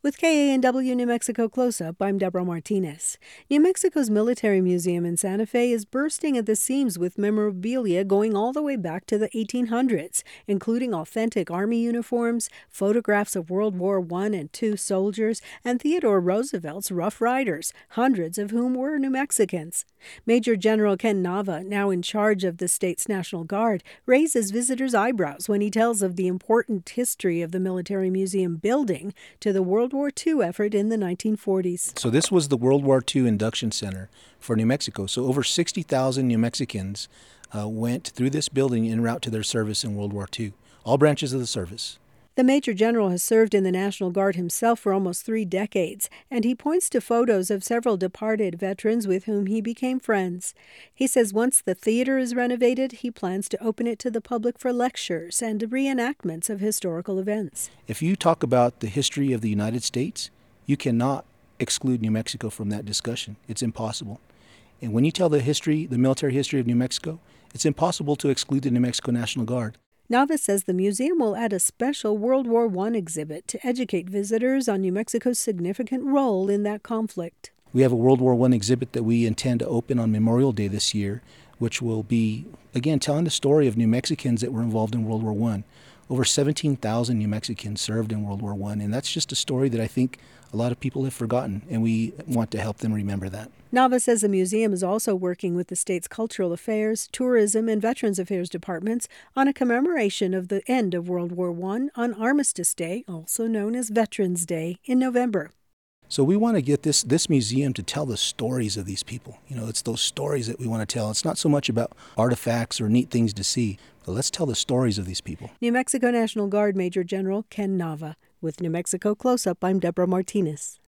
With KANW New Mexico Close-Up, I'm Deborah Martinez. New Mexico's Military Museum in Santa Fe is bursting at the seams with memorabilia going all the way back to the 1800s, including authentic Army uniforms, photographs of World War I and II soldiers, and Theodore Roosevelt's Rough Riders, hundreds of whom were New Mexicans. Major General Ken Nava, now in charge of the state's National Guard, raises visitors' eyebrows when he tells of the important history of the Military Museum building to the World War II effort in the 1940s. So this was the World War II Induction Center for New Mexico. So over 60,000 New Mexicans went through this building en route to their service in World War II, all branches of the service. The Major General has served in the National Guard himself for almost 3 decades, and he points to photos of several departed veterans with whom he became friends. He says once the theater is renovated, he plans to open it to the public for lectures and reenactments of historical events. If you talk about the history of the United States, you cannot exclude New Mexico from that discussion. It's impossible. And when you tell the history, the military history of New Mexico, it's impossible to exclude the New Mexico National Guard. Nava says the museum will add a special World War I exhibit to educate visitors on New Mexico's significant role in that conflict. We have a World War I exhibit that we intend to open on Memorial Day this year, which will be, again, telling the story of New Mexicans that were involved in World War I. Over 17,000 New Mexicans served in World War I, and that's just a story that I think a lot of people have forgotten, and we want to help them remember that. Nava says the museum is also working with the state's Cultural Affairs, Tourism, and Veterans Affairs departments on a commemoration of the end of World War I on Armistice Day, also known as Veterans Day, in November. So we want to get this museum to tell the stories of these people. You know, it's those stories that we want to tell. It's not so much about artifacts or neat things to see, but let's tell the stories of these people. New Mexico National Guard Major General Ken Nava. With New Mexico Close-Up, I'm Deborah Martinez.